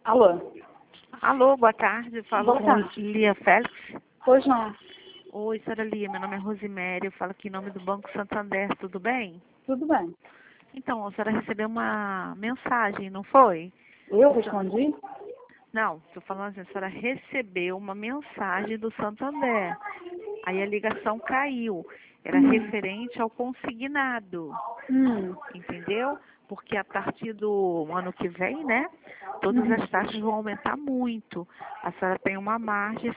Alô? Alô, boa tarde. Falo Boa tarde. com Lia Félix. Pois não. Oi, senhora Lia, meu nome é Rosimério, eu falo aqui em nome do Banco Santander, tudo bem? Tudo bem. Então, a senhora recebeu uma mensagem, não foi? Eu respondi? Não, estou falando assim, a senhora recebeu uma mensagem do Santander. Aí a ligação caiu. Era referente ao consignado, entendeu? Porque a partir do ano que vem, né, todas as taxas vão aumentar muito. A senhora tem uma margem